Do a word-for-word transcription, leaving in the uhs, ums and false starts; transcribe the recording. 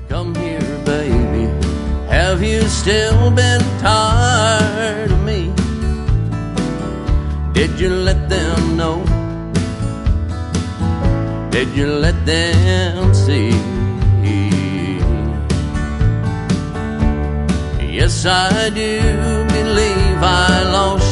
Come here, baby. Have you still been tired of me? Did you let them know? Did you let them see? Yes, I do believe I lost